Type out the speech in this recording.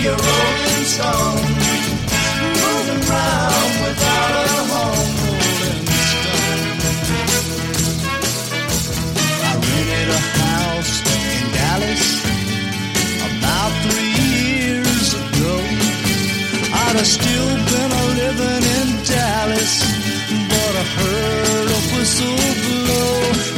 a rolling stone, moving round without a home. Rolling stone. I rented a house in Dallas about 3 years ago. I'd have still been a living in Dallas, but I heard a whistle blow.